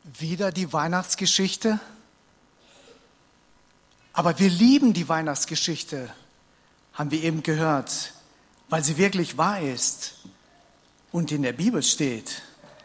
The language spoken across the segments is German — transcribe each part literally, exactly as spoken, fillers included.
Wieder die Weihnachtsgeschichte. Aber wir lieben die Weihnachtsgeschichte, haben wir eben gehört, weil sie wirklich wahr ist und in der Bibel steht.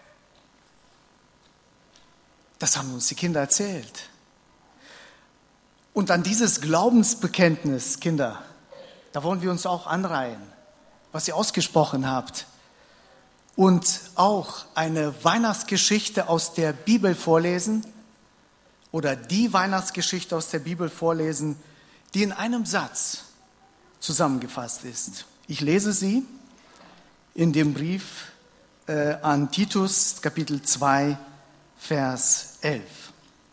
Das haben uns die Kinder erzählt. Und an dieses Glaubensbekenntnis, Kinder, da wollen wir uns auch anreihen, was ihr ausgesprochen habt. Und auch eine Weihnachtsgeschichte aus der Bibel vorlesen oder die Weihnachtsgeschichte aus der Bibel vorlesen, die in einem Satz zusammengefasst ist. Ich lese sie in dem Brief äh, an Titus, Kapitel zwei, Vers elf.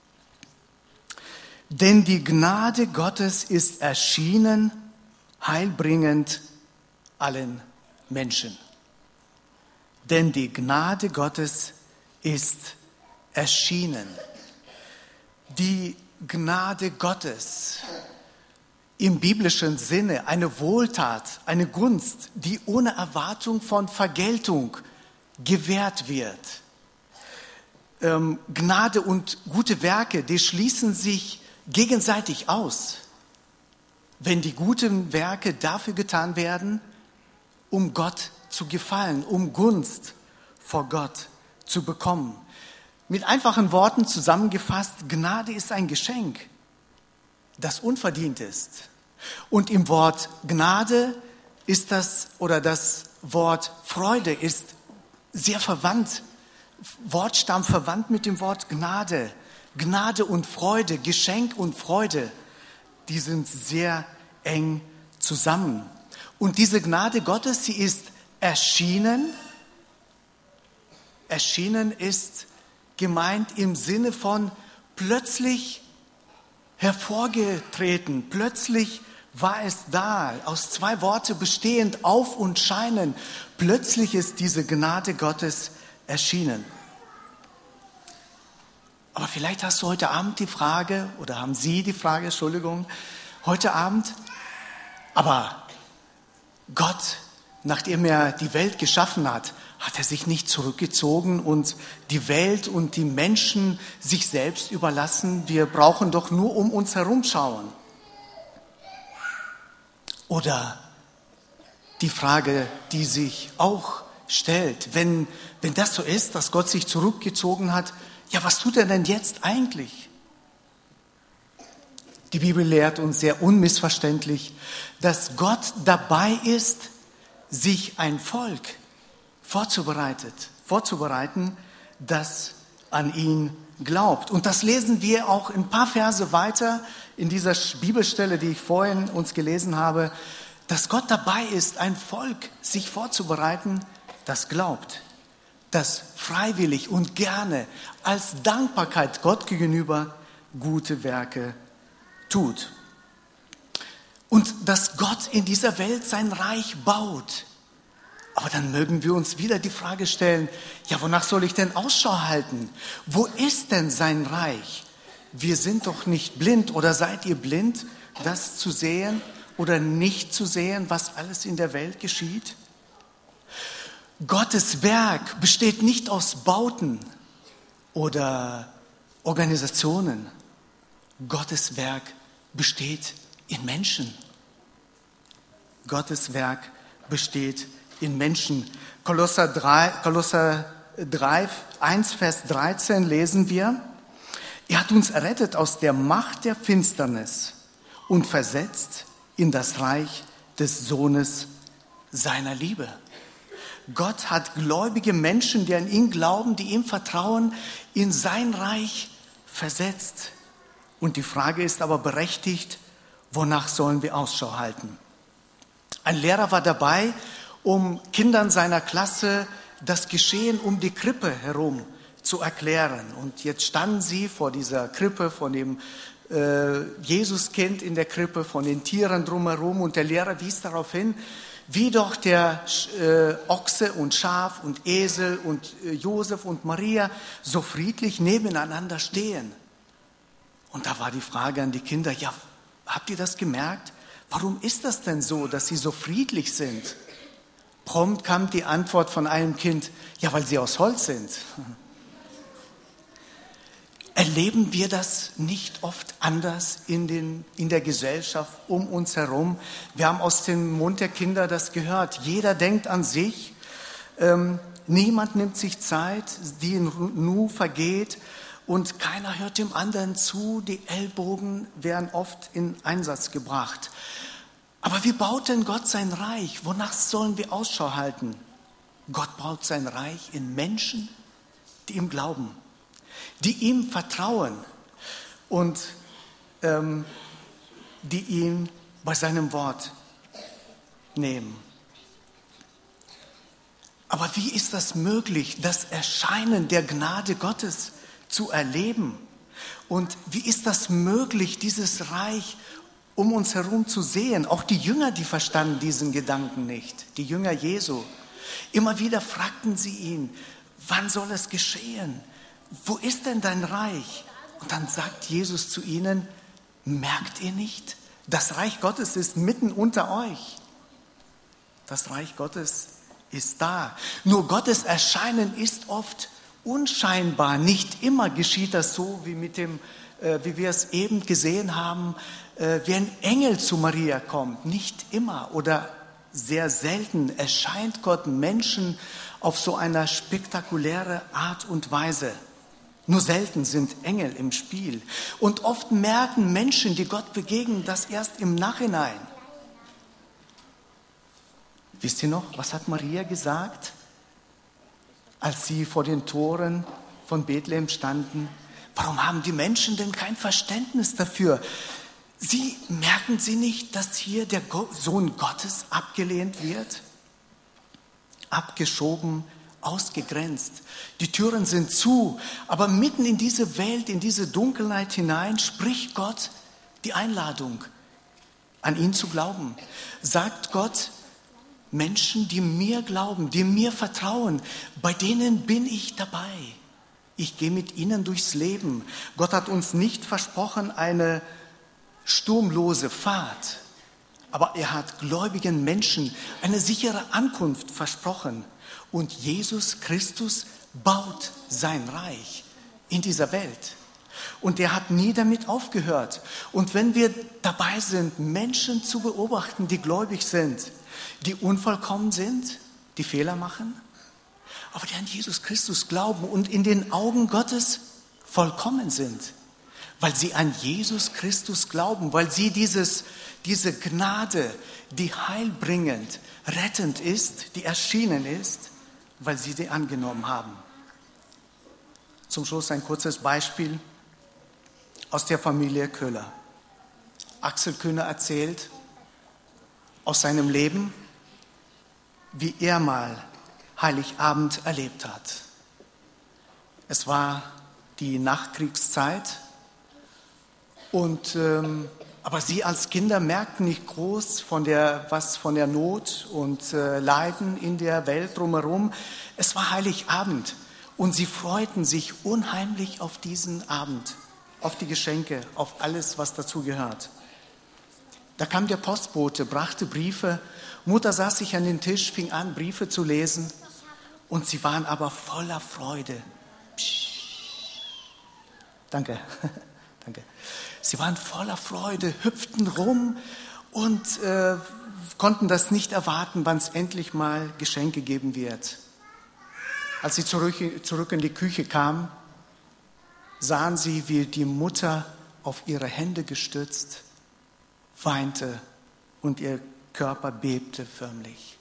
Denn die Gnade Gottes ist erschienen, heilbringend allen Menschen. Denn die Gnade Gottes ist erschienen. Die Gnade Gottes im biblischen Sinne, eine Wohltat, eine Gunst, die ohne Erwartung von Vergeltung gewährt wird. Ähm, Gnade und gute Werke, die schließen sich gegenseitig aus. Wenn die guten Werke dafür getan werden, um Gott zu gefallen, um Gunst vor Gott zu bekommen. Mit einfachen Worten zusammengefasst, Gnade ist ein Geschenk, das unverdient ist. Und im Wort Gnade ist das, oder das Wort Freude ist sehr verwandt, Wortstamm verwandt mit dem Wort Gnade. Gnade und Freude, Geschenk und Freude, die sind sehr eng zusammen. Und diese Gnade Gottes, sie ist erschienen. Erschienen ist gemeint im Sinne von plötzlich hervorgetreten. Plötzlich war es da, aus zwei Worten bestehend, auf und scheinen. Plötzlich ist diese Gnade Gottes erschienen. Aber vielleicht hast du heute Abend die Frage, oder haben Sie die Frage, Entschuldigung, heute Abend, aber Gott, nachdem er die Welt geschaffen hat, hat er sich nicht zurückgezogen und die Welt und die Menschen sich selbst überlassen. Wir brauchen doch nur um uns herum schauen. Oder die Frage, die sich auch stellt, wenn, wenn das so ist, dass Gott sich zurückgezogen hat, ja, was tut er denn jetzt eigentlich? Die Bibel lehrt uns sehr unmissverständlich, dass Gott dabei ist, sich ein Volk vorzubereitet, vorzubereiten, das an ihn glaubt. Und das lesen wir auch ein paar Verse weiter in dieser Bibelstelle, die ich vorhin uns gelesen habe, dass Gott dabei ist, ein Volk sich vorzubereiten, das glaubt, das freiwillig und gerne als Dankbarkeit Gott gegenüber gute Werke tut. Und dass Gott in dieser Welt sein Reich baut. Aber dann mögen wir uns wieder die Frage stellen, ja, wonach soll ich denn Ausschau halten? Wo ist denn sein Reich? Wir sind doch nicht blind, oder seid ihr blind, das zu sehen oder nicht zu sehen, was alles in der Welt geschieht? Gottes Werk besteht nicht aus Bauten oder Organisationen. Gottes Werk besteht in Menschen. Gottes Werk besteht in Menschen. Kolosser drei, Kolosser drei, eins, Vers dreizehn lesen wir, er hat uns errettet aus der Macht der Finsternis und versetzt in das Reich des Sohnes seiner Liebe. Gott hat gläubige Menschen, die an ihn glauben, die ihm vertrauen, in sein Reich versetzt. Und die Frage ist aber berechtigt, wonach sollen wir Ausschau halten? Ein Lehrer war dabei, um Kindern seiner Klasse das Geschehen um die Krippe herum zu erklären. Und jetzt standen sie vor dieser Krippe, von dem äh, Jesuskind in der Krippe, von den Tieren drumherum. Und der Lehrer wies darauf hin, wie doch der äh, Ochse und Schaf und Esel und äh, Josef und Maria so friedlich nebeneinander stehen. Und da war die Frage an die Kinder, ja, habt ihr das gemerkt? Warum ist das denn so, dass sie so friedlich sind? Prompt kam die Antwort von einem Kind, ja, weil sie aus Holz sind. Erleben wir das nicht oft anders in, den, in der Gesellschaft um uns herum? Wir haben aus dem Mund der Kinder das gehört. Jeder denkt an sich. Ähm, niemand nimmt sich Zeit, die Nu vergeht und keiner hört dem anderen zu. Die Ellbogen werden oft in Einsatz gebracht. Aber wie baut denn Gott sein Reich? Wonach sollen wir Ausschau halten? Gott baut sein Reich in Menschen, die ihm glauben, die ihm vertrauen und ähm, die ihn bei seinem Wort nehmen. Aber wie ist das möglich, das Erscheinen der Gnade Gottes zu erleben? Und wie ist das möglich, dieses Reich um uns herum zu sehen? Auch die Jünger, die verstanden diesen Gedanken nicht. Die Jünger Jesu. Immer wieder fragten sie ihn, wann soll es geschehen? Wo ist denn dein Reich? Und dann sagt Jesus zu ihnen, merkt ihr nicht? Das Reich Gottes ist mitten unter euch. Das Reich Gottes ist da. Nur Gottes Erscheinen ist oft unscheinbar. Nicht immer geschieht das so, wie, mit dem, äh, wie wir es eben gesehen haben, äh, wie ein Engel zu Maria kommt. Nicht immer oder sehr selten erscheint Gott Menschen auf so eine spektakuläre Art und Weise. Nur selten sind Engel im Spiel. Und oft merken Menschen, die Gott begegnen, das erst im Nachhinein. Wisst ihr noch, was hat Maria gesagt, als sie vor den Toren von Bethlehem standen? Warum haben die Menschen denn kein Verständnis dafür? Sie merken sie nicht, dass hier der Sohn Gottes abgelehnt wird? Abgeschoben, ausgegrenzt. Die Türen sind zu, aber mitten in diese Welt, in diese Dunkelheit hinein, spricht Gott die Einladung, an ihn zu glauben. Sagt Gott, Menschen, die mir glauben, die mir vertrauen, bei denen bin ich dabei. Ich gehe mit ihnen durchs Leben. Gott hat uns nicht versprochen, eine sturmlose Fahrt, aber er hat gläubigen Menschen eine sichere Ankunft versprochen. Und Jesus Christus baut sein Reich in dieser Welt. Und er hat nie damit aufgehört. Und wenn wir dabei sind, Menschen zu beobachten, die gläubig sind, die unvollkommen sind, die Fehler machen, aber die an Jesus Christus glauben und in den Augen Gottes vollkommen sind, weil sie an Jesus Christus glauben, weil sie dieses, diese Gnade, die heilbringend, rettend ist, die erschienen ist, weil sie die angenommen haben. Zum Schluss ein kurzes Beispiel aus der Familie Köhler. Axel Kühner erzählt aus seinem Leben, wie er mal Heiligabend erlebt hat. Es war die Nachkriegszeit, und, ähm, aber sie als Kinder merkten nicht groß von der, was von der Not und äh, Leiden in der Welt drumherum. Es war Heiligabend und sie freuten sich unheimlich auf diesen Abend, auf die Geschenke, auf alles, was dazu gehört. Da kam der Postbote, brachte Briefe. Mutter saß sich an den Tisch, fing an, Briefe zu lesen. Und sie waren aber voller Freude. Psst. Danke, danke. Sie waren voller Freude, hüpften rum und äh, konnten das nicht erwarten, wann es endlich mal Geschenke geben wird. Als sie zurück, zurück in die Küche kamen, sahen sie, wie die Mutter auf ihre Hände gestützt weinte und ihr Körper bebte förmlich.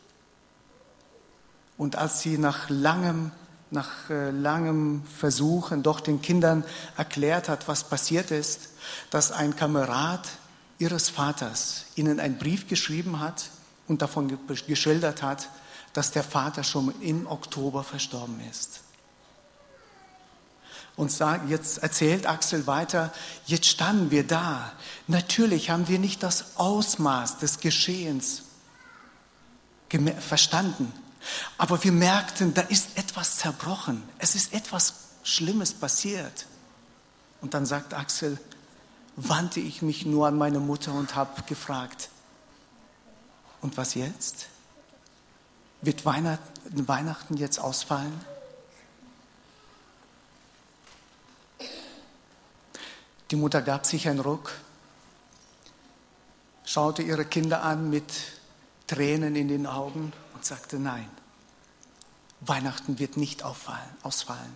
Und als sie nach langem, nach äh, langem Versuchen doch den Kindern erklärt hat, was passiert ist, dass ein Kamerad ihres Vaters ihnen einen Brief geschrieben hat und davon geschildert hat, dass der Vater schon im Oktober verstorben ist. Und jetzt erzählt Axel weiter, jetzt standen wir da. Natürlich haben wir nicht das Ausmaß des Geschehens verstanden. Aber wir merkten, da ist etwas zerbrochen. Es ist etwas Schlimmes passiert. Und dann sagt Axel, wandte ich mich nur an meine Mutter und habe gefragt, und was jetzt? Wird Weihnachten jetzt ausfallen? Die Mutter gab sich einen Ruck, schaute ihre Kinder an mit Tränen in den Augen und sagte, nein, Weihnachten wird nicht auffallen, ausfallen.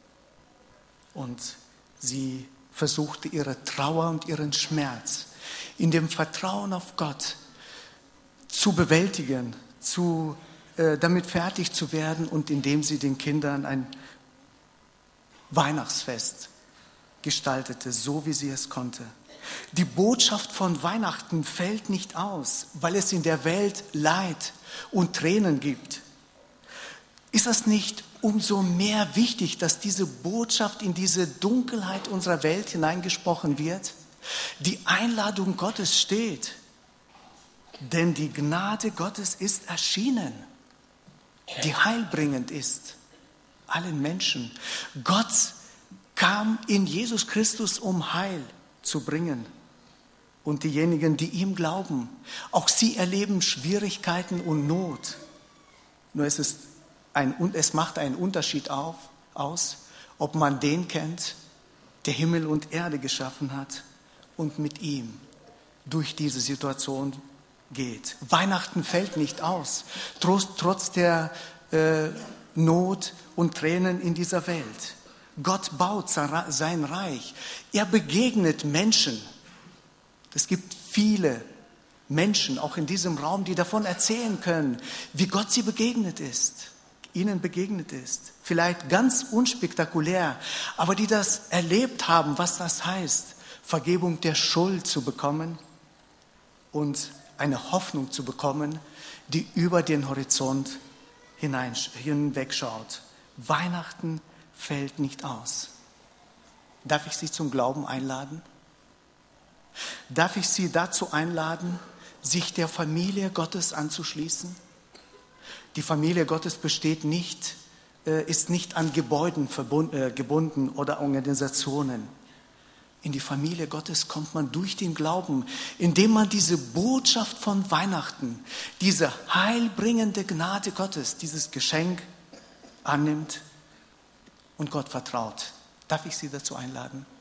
Und sie versuchte ihre Trauer und ihren Schmerz in dem Vertrauen auf Gott zu bewältigen, zu, äh, damit fertig zu werden und indem sie den Kindern ein Weihnachtsfest gestaltete, so wie sie es konnte. Die Botschaft von Weihnachten fällt nicht aus, weil es in der Welt Leid und Tränen gibt. Ist das nicht umso mehr wichtig, dass diese Botschaft in diese Dunkelheit unserer Welt hineingesprochen wird? Die Einladung Gottes steht, denn die Gnade Gottes ist erschienen, die heilbringend ist allen Menschen. Gott kam in Jesus Christus, um Heil zu bringen. Und diejenigen, die ihm glauben, auch sie erleben Schwierigkeiten und Not. Nur es, ist ein, es macht einen Unterschied auf, aus, ob man den kennt, der Himmel und Erde geschaffen hat und mit ihm durch diese Situation geht. Weihnachten fällt nicht aus, trotz, trotz der äh, Not und Tränen in dieser Welt. Gott baut sein Reich. Er begegnet Menschen. Es gibt viele Menschen, auch in diesem Raum, die davon erzählen können, wie Gott sie begegnet ist, ihnen begegnet ist. Vielleicht ganz unspektakulär, aber die das erlebt haben, was das heißt, Vergebung der Schuld zu bekommen und eine Hoffnung zu bekommen, die über den Horizont hinein, hinwegschaut. Weihnachten fällt nicht aus. Darf ich Sie zum Glauben einladen? Darf ich Sie dazu einladen, sich der Familie Gottes anzuschließen? Die Familie Gottes besteht nicht, ist nicht an Gebäuden gebunden oder Organisationen. In die Familie Gottes kommt man durch den Glauben, indem man diese Botschaft von Weihnachten, diese heilbringende Gnade Gottes, dieses Geschenk annimmt und Gott vertraut. Darf ich Sie dazu einladen?